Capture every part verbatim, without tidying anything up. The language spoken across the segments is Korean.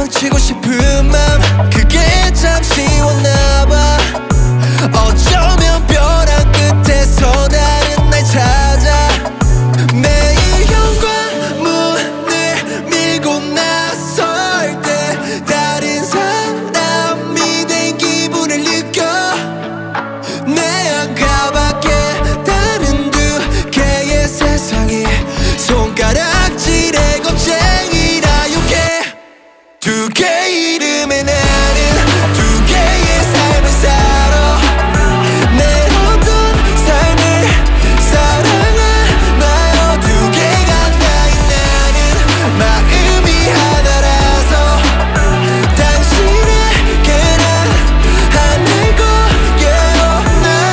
도망치고 싶은 맘 그게 참 쉬웠나봐. 어쩌면 벼랑 끝에서 다른 날 찾아 매일 현관문을 밀고 나설 때 다른 사람이 된 기분을 느껴. 내 안가밖에 다른 두 개의 세상이 손가락질의 겁쟁이라 욕해. 두 개의 이름에 나는 두 개의 삶을 살아. 내 어떤 삶을 사랑하나요. 두 개가 나인 나는 마음이 하나라서 당신에게는 하늘 거예요.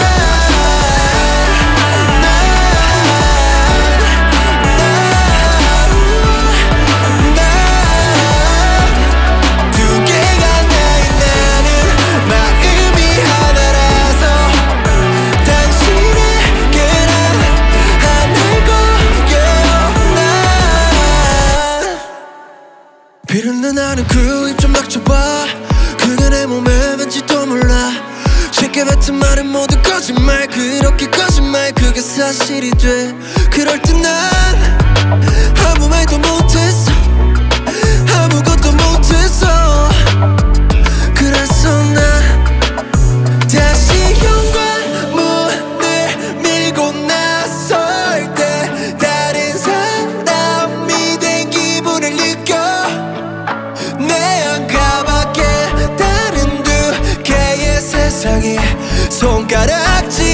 두 개가 나인 나는 마음이 하나라서 당신에게는 하늘 거예요. 난 비를 나는 그 입 좀 닥쳐봐. 그게 내 몸에 왠지도 몰라. 쉽게 뱉은 말은 모두 거짓말. 그렇게 거짓말 그게 사실이 돼. 그럴 때 난 아무 말도 못했어. 아무것도 못했어. 그래서 난 다시 현관문을 밀고 나설 때 다른 사람이 된 기분을 느껴. 내 안가밖에 다른 두 개의 세상이 손가락질